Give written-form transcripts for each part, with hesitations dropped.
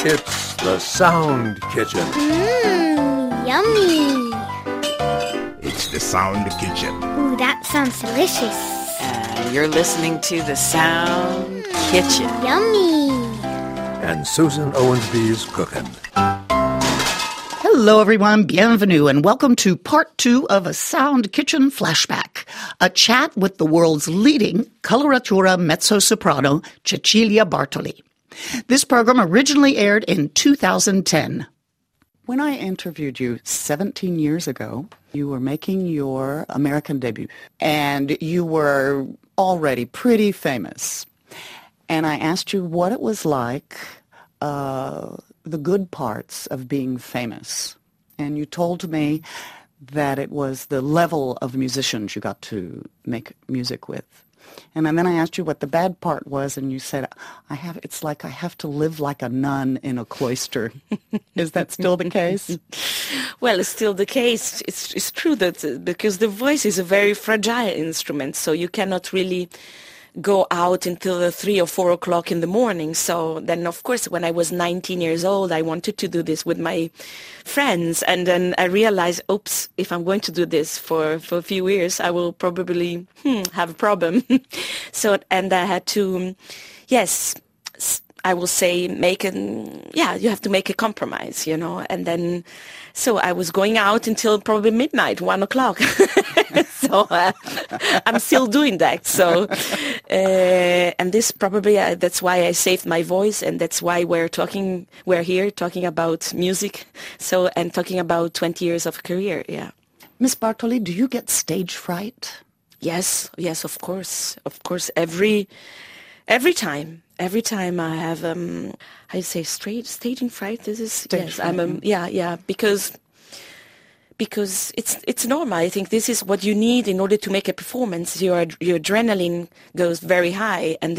It's the Sound Kitchen. Yummy. It's the Sound Kitchen. Ooh, that sounds delicious. You're listening to the Sound Kitchen. Yummy. And Susan Owensby's cooking. Hello, everyone. Bienvenue, and welcome to part 2 of a Sound Kitchen flashback, a chat with the world's leading coloratura mezzo-soprano, Cecilia Bartoli. This program originally aired in 2010. When I interviewed you 17 years ago, you were making your American debut, and you were already pretty famous. And I asked you what it was like, the good parts of being famous. And you told me that it was the level of musicians you got to make music with. And then I asked you what the bad part was, and you said, it's like I have to live like a nun in a cloister. Is that still the case? Well, it's still the case. It's true that because the voice is a very fragile instrument, so you cannot really go out until 3 or 4 o'clock in the morning. So then, of course, when I was 19 years old, I wanted to do this with my friends. And then I realized, oops, if I'm going to do this for a few years, I will probably have a problem. And I had to, yes, I will say you have to make a compromise, and then, so I was going out until probably midnight, 1 o'clock. So I'm still doing that. So, and this probably, that's why I saved my voice, and that's why we're here talking about music. So, and talking about 20 years of career. Yeah. Miss Bartoli, do you get stage fright? Yes, of course. Every time I have, I say staging fright. This is Stage fright. Because it's normal. I think this is what you need in order to make a performance. Your adrenaline goes very high, and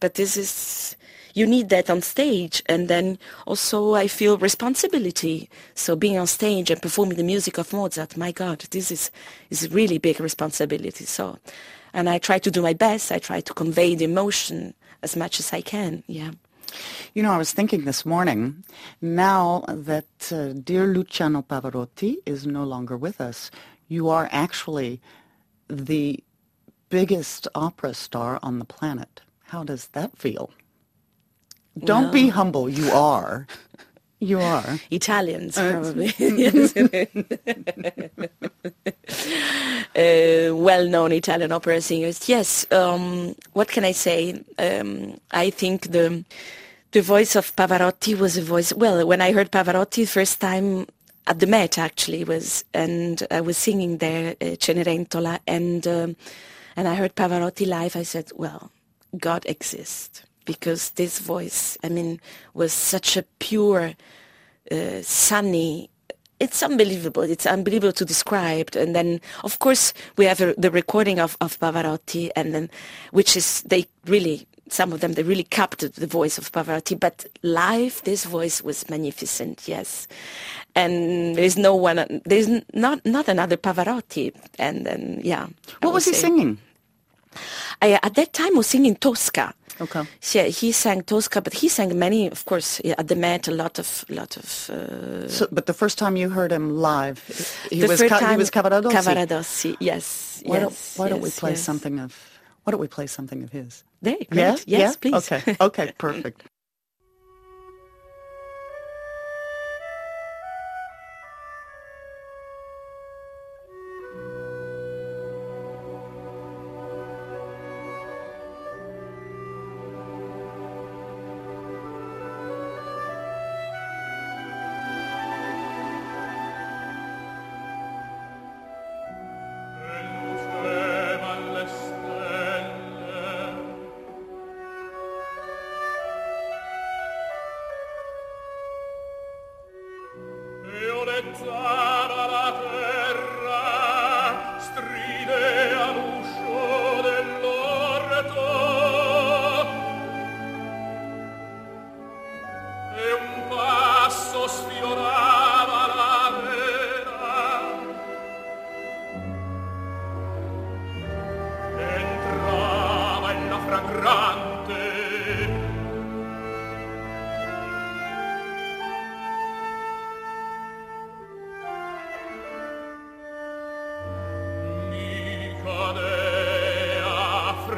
you need that on stage. And then also I feel responsibility. So being on stage and performing the music of Mozart, my God, this is a really big responsibility. So, and I try to do my best. I try to convey the emotion as much as I can, yeah. I was thinking this morning, now that dear Luciano Pavarotti is no longer with us, you are actually the biggest opera star on the planet. How does that feel? Don't be humble, you are. You are. Italians, probably. Well-known Italian opera singers. Yes, what can I say? I think the voice of Pavarotti was a voice... Well, when I heard Pavarotti first time at the Met, actually, and I was singing there, Cenerentola, and I heard Pavarotti live, I said, well, God exists. Because this voice, was such a pure, sunny... It's unbelievable. It's unbelievable to describe. And then, of course, we have the recording of Pavarotti, and then, some of them, they really captured the voice of Pavarotti. But live, this voice was magnificent, yes. And there's not another Pavarotti. And then, yeah. What was he singing? At that time, I was singing Tosca. Okay. Yeah, he sang Tosca, but he sang many, of course, at the Met, a lot of. But the first time you heard him live, he was Cavaradossi. Cavaradossi, yes. Why don't we play something of his? There, great. Yes, please. Okay, perfect.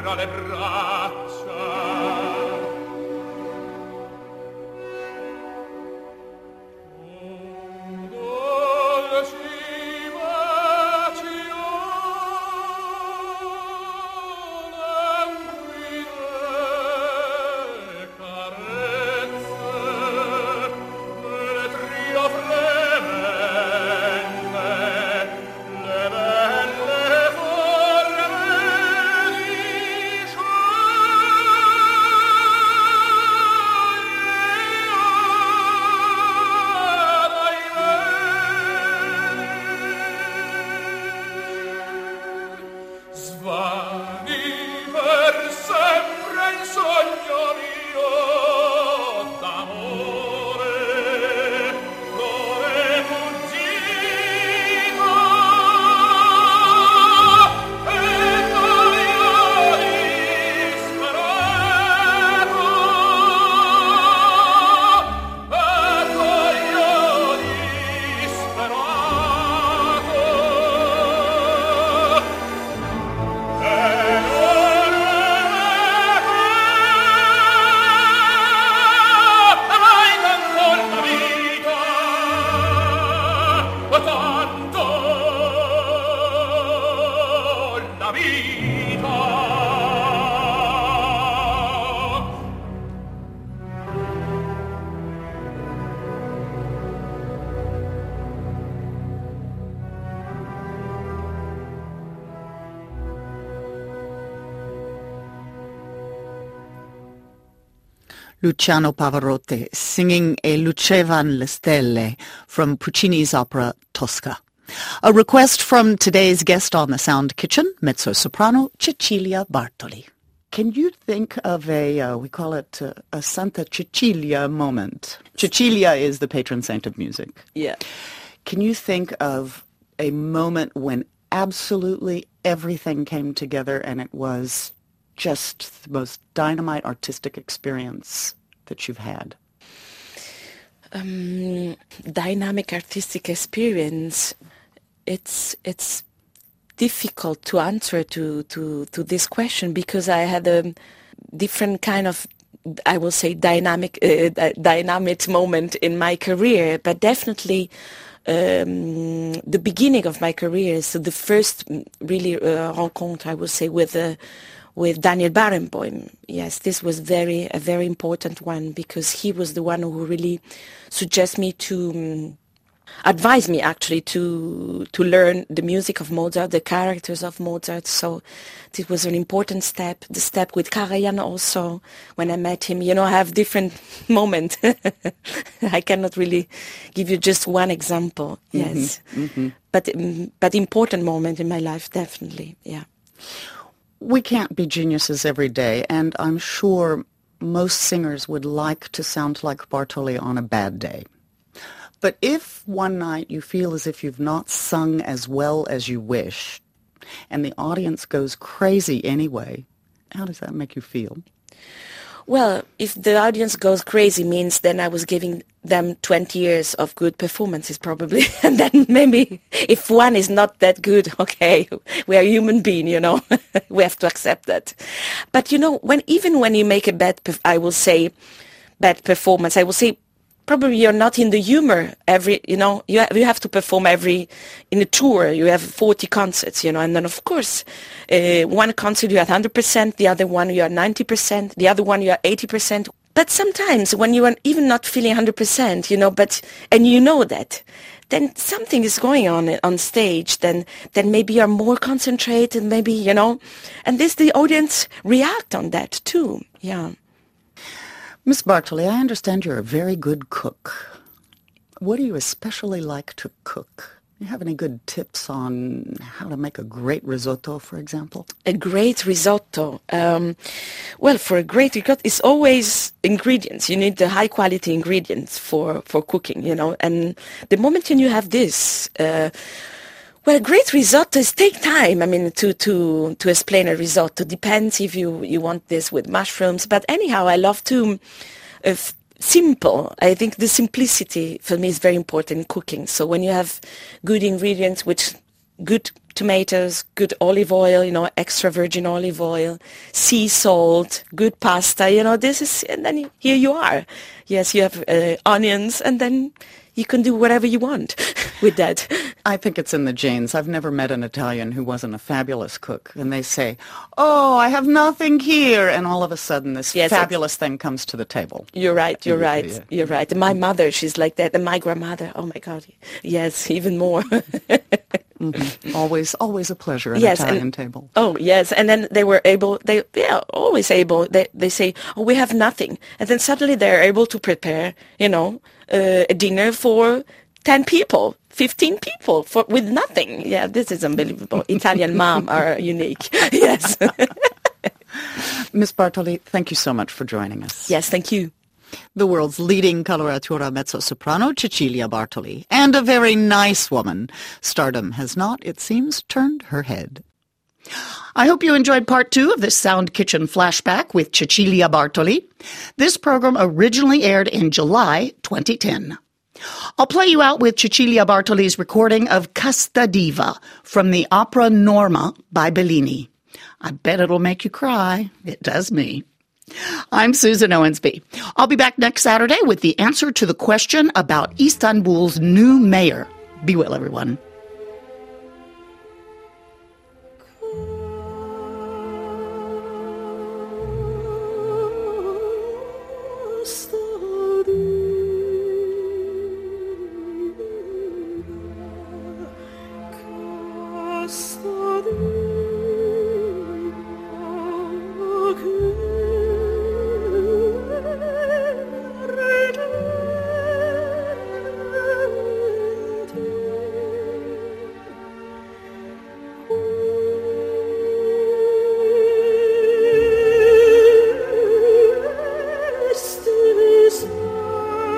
fra le braccia. Luciano Pavarotti singing E lucevan le stelle from Puccini's opera Tosca. A request from today's guest on the Sound Kitchen, mezzo-soprano Cecilia Bartoli. Can you think of we call it a Santa Cecilia moment? Cecilia is the patron saint of music. Yeah. Can you think of a moment when absolutely everything came together and it was just the most dynamite artistic experience that you've had? Dynamic artistic experience. It's difficult to answer to this question because I had a different kind of, I will say, dynamic moment in my career, but definitely the beginning of my career, so the first really rencontre, I would say, with Daniel Barenboim. Yes, this was a very important one because he was the one who really suggested me to advised me actually to learn the music of Mozart, the characters of Mozart. So it was an important step. The step with Karajan also, when I met him. You know, I have different moments. I cannot really give you just one example. Yes, but important moment in my life, definitely. Yeah. We can't be geniuses every day, and I'm sure most singers would like to sound like Bartoli on a bad day. But if one night you feel as if you've not sung as well as you wish, and the audience goes crazy anyway, how does that make you feel? Well, if the audience goes crazy means then I was giving them 20 years of good performances probably. And then maybe if one is not that good, okay, we are human being, you know, we have to accept that. But, you know, even when you make a bad performance, I will say, probably you're not in the humor you have to perform in a tour, you have 40 concerts, you know, and then of course, one concert you are 100%, the other one you are 90%, the other one you are 80%. But sometimes when you are even not feeling 100%, you know, and you know that, then something is going on stage, then maybe you're more concentrated, maybe, you know, and the audience react on that too, yeah. Miss Bartoli, I understand you're a very good cook. What do you especially like to cook? Do you have any good tips on how to make a great risotto, for example? A great risotto? Well, for a great risotto, it's always ingredients. You need the high-quality ingredients for cooking, you know. And the moment you have this... Well, great risottos take time. I mean, to explain a risotto depends if you want this with mushrooms. But anyhow, I love to simple. I think the simplicity for me is very important in cooking. So when you have good ingredients, good tomatoes, good olive oil, extra virgin olive oil, sea salt, good pasta, and then here you are. Yes, you have onions, and then you can do whatever you want with that. I think it's in the genes. I've never met an Italian who wasn't a fabulous cook. And they say, oh, I have nothing here. And all of a sudden this fabulous thing comes to the table. You're right. You're right. And my mother, she's like that. And my grandmother, oh my God. Yes, even more. Mm-hmm. Always a pleasure at an Italian table. Oh, yes. And then they were able, always able. They say, oh, we have nothing. And then suddenly they're able to prepare, a dinner for 10 people, 15 people with nothing. Yeah, this is unbelievable. Italian mom are unique. Yes. Miss Bartoli, thank you so much for joining us. Yes, thank you. The world's leading coloratura mezzo-soprano, Cecilia Bartoli, and a very nice woman. Stardom has not, it seems, turned her head. I hope you enjoyed part 2 of this Sound Kitchen flashback with Cecilia Bartoli. This program originally aired in July 2010. I'll play you out with Cecilia Bartoli's recording of Casta Diva from the opera Norma by Bellini. I bet it'll make you cry. It does me. I'm Susan Owensby. I'll be back next Saturday with the answer to the question about Istanbul's new mayor. Be well, everyone.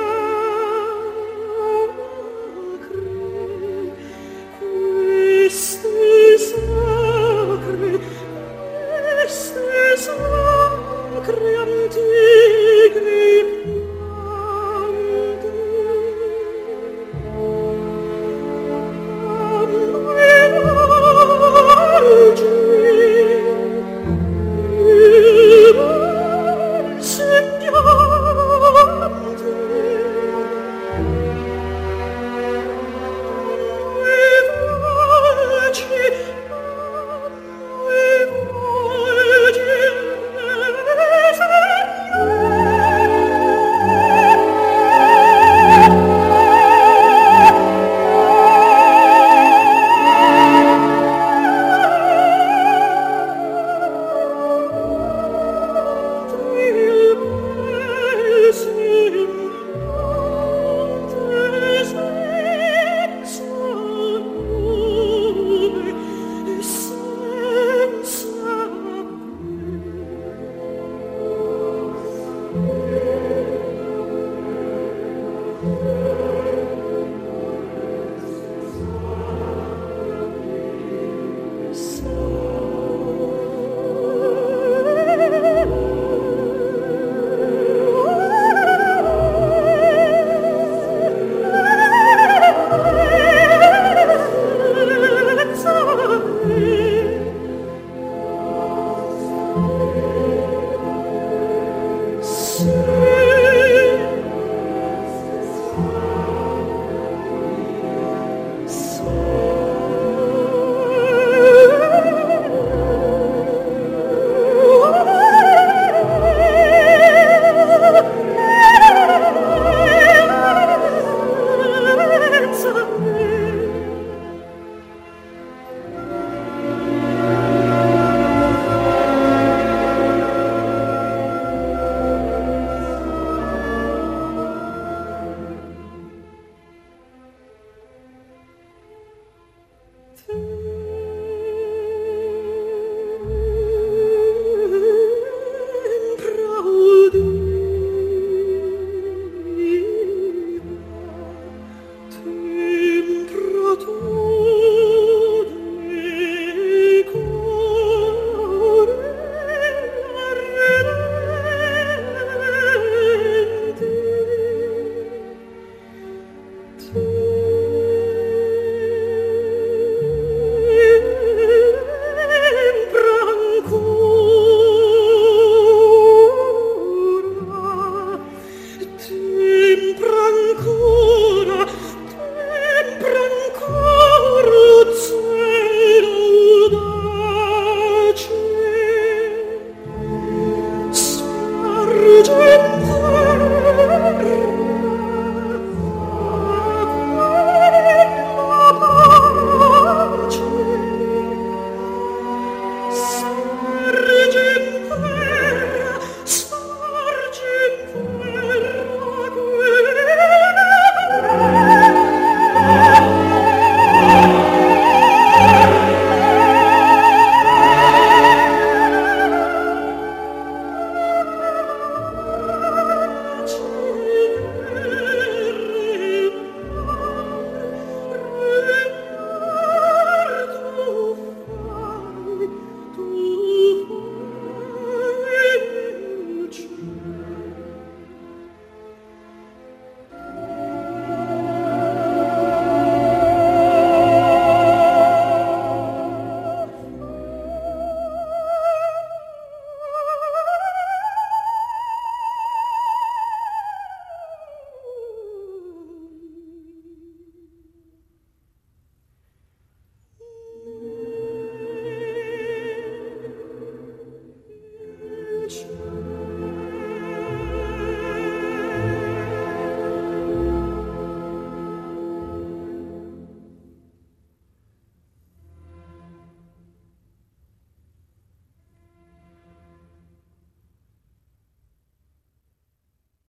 This